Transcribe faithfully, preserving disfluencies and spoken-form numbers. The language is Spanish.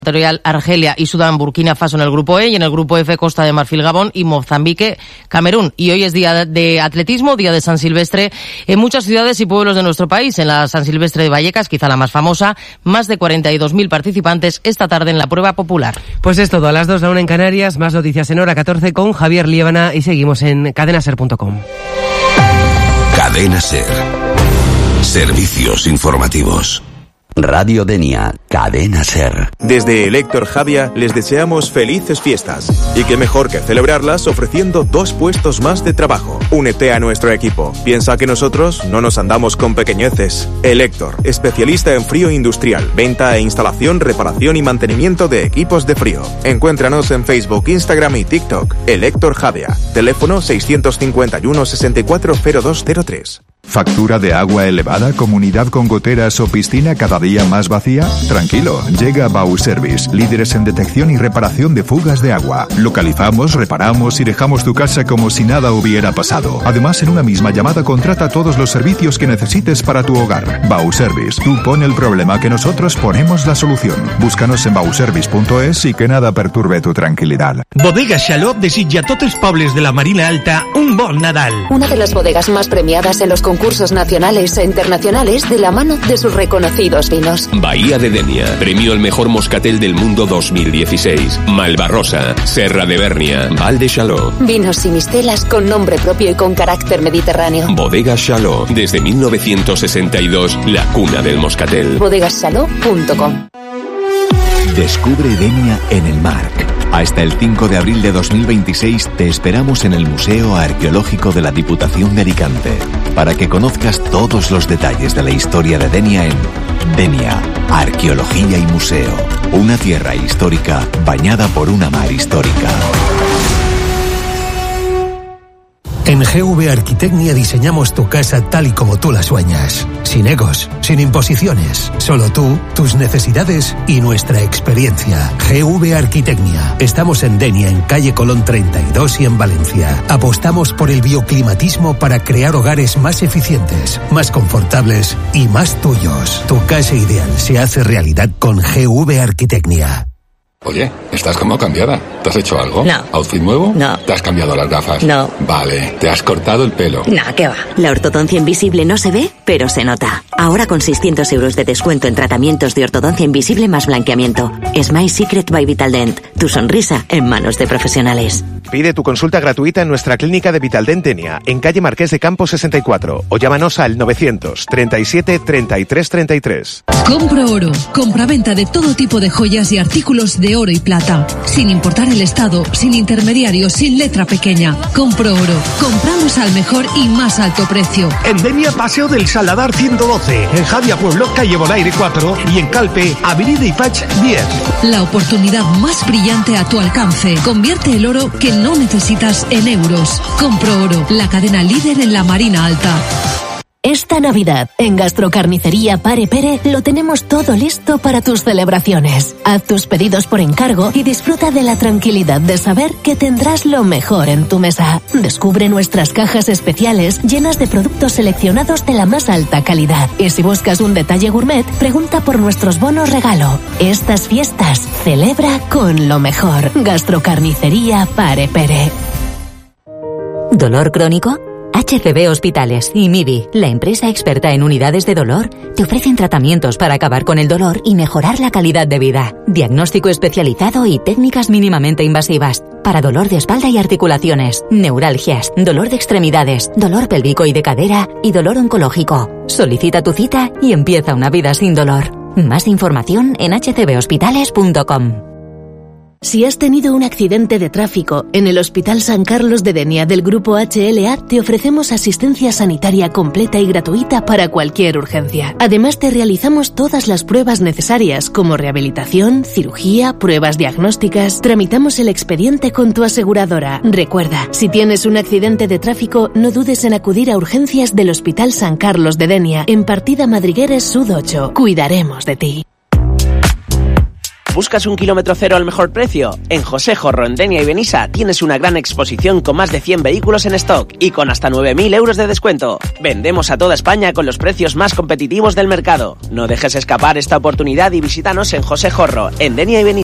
Ecuatorial, Argelia y Sudán, Burkina Faso en el grupo E, y en el grupo F Costa de Marfil, Gabón y Mozambique, Camerún. Y hoy es día de atletismo, día de San Silvestre en muchas ciudades y pueblos de nuestro país. En la San Silvestre de Vallecas, quizá la más famosa, más de cuarenta y dos mil participantes esta tarde en la prueba popular. Pues es todo, a las dos, la una en Canarias, más noticias en hora catorce con Javier Liébana y seguimos en cadena ser punto com. Cadena Ser. Servicios informativos. Radio Denia, Cadena Ser. Desde Elector Javia les deseamos felices fiestas. Y qué mejor que celebrarlas ofreciendo dos puestos más de trabajo. Únete a nuestro equipo. Piensa que nosotros no nos andamos con pequeñeces. Elector, especialista en frío industrial, venta e instalación, reparación y mantenimiento de equipos de frío. Encuéntranos en Facebook, Instagram y TikTok. Elector Javia. Teléfono seiscientos cincuenta y uno, sesenta y cuatro, cero dos cero tres. ¿Factura de agua elevada, comunidad con goteras o piscina cada día más vacía? Tranquilo, llega Bauservice, líderes en detección y reparación de fugas de agua. Localizamos, reparamos y dejamos tu casa como si nada hubiera pasado. Además, en una misma llamada contrata todos los servicios que necesites para tu hogar. Bauservice, tú pon el problema que nosotros ponemos la solución. Búscanos en bauservice punto es y que nada perturbe tu tranquilidad. Bodega Xaló desitja a tots els pobles de la Marina Alta un bon Nadal. Una de las bodegas más premiadas en los concursos nacionales e internacionales de la mano de sus reconocidos vinos. Bahía de Denia, premio al mejor moscatel del mundo dos mil dieciséis. Malvarrosa, Serra de Bernia, Val de Xaló. Vinos y mistelas con nombre propio y con carácter mediterráneo. Bodega Xaló, desde mil novecientos sesenta y dos, la cuna del moscatel. bodegas xaló punto com. Descubre Denia en el Marc. Hasta el cinco de abril de dos mil veintiséis te esperamos en el Museo Arqueológico de la Diputación de Alicante para que conozcas todos los detalles de la historia de Denia en Denia, Arqueología y Museo. Una tierra histórica bañada por una mar histórica. En G V Arquitecnia diseñamos tu casa tal y como tú la sueñas. Sin egos, sin imposiciones. Solo tú, tus necesidades y nuestra experiencia. G V Arquitecnia. Estamos en Denia, en calle Colón treinta y dos y en Valencia. Apostamos por el bioclimatismo para crear hogares más eficientes, más confortables y más tuyos. Tu casa ideal se hace realidad con G V Arquitecnia. Oye, estás como cambiada. ¿Te has hecho algo? No. ¿Outfit nuevo? No. ¿Te has cambiado las gafas? No. Vale. ¿Te has cortado el pelo? No, ¿qué va? La ortodoncia invisible no se ve, pero se nota. Ahora con seiscientos euros de descuento en tratamientos de ortodoncia invisible más blanqueamiento. Smile Secret by Vitaldent. Tu sonrisa en manos de profesionales. Pide tu consulta gratuita en nuestra clínica de Vitaldent Denia, en calle Marqués de Campos sesenta y cuatro, o llámanos al novecientos treinta y siete treinta y tres treinta y tres. Compro Oro. Compra-venta de todo tipo de joyas y artículos de oro y plata. Sin importar el estado, sin intermediarios, sin letra pequeña. Compro Oro. Compramos al mejor y más alto precio. En Denia, Paseo del Saladar ciento doce. En Javia Pueblo, calle Bonaire cuatro. Y en Calpe, Avenida Ifach diez. La oportunidad más brillante a tu alcance. Convierte el oro que no necesitas en euros. Compro Oro. La cadena líder en la Marina Alta. Esta Navidad, en Gastrocarnicería Pare Pere, lo tenemos todo listo para tus celebraciones. Haz tus pedidos por encargo y disfruta de la tranquilidad de saber que tendrás lo mejor en tu mesa. Descubre nuestras cajas especiales llenas de productos seleccionados de la más alta calidad. Y si buscas un detalle gourmet, pregunta por nuestros bonos regalo. Estas fiestas, celebra con lo mejor. Gastrocarnicería Pare Pere. ¿Dolor crónico? H C B Hospitales y M I B I, la empresa experta en unidades de dolor, te ofrecen tratamientos para acabar con el dolor y mejorar la calidad de vida. Diagnóstico especializado y técnicas mínimamente invasivas. Para dolor de espalda y articulaciones, neuralgias, dolor de extremidades, dolor pélvico y de cadera y dolor oncológico. Solicita tu cita y empieza una vida sin dolor. Más información en h c b hospitales punto com. Si has tenido un accidente de tráfico, en el Hospital San Carlos de Denia del Grupo H L A te ofrecemos asistencia sanitaria completa y gratuita para cualquier urgencia. Además te realizamos todas las pruebas necesarias como rehabilitación, cirugía, pruebas diagnósticas. Tramitamos el expediente con tu aseguradora. Recuerda, si tienes un accidente de tráfico, no dudes en acudir a urgencias del Hospital San Carlos de Denia, en Partida Madrigueres Sud ocho. Cuidaremos de ti. ¿Buscas un kilómetro cero al mejor precio? En José Jorro, en Denia y Benissa tienes una gran exposición con más de cien vehículos en stock y con hasta nueve mil euros de descuento. Vendemos a toda España con los precios más competitivos del mercado. No dejes escapar esta oportunidad y visítanos en José Jorro, en Denia y Benissa.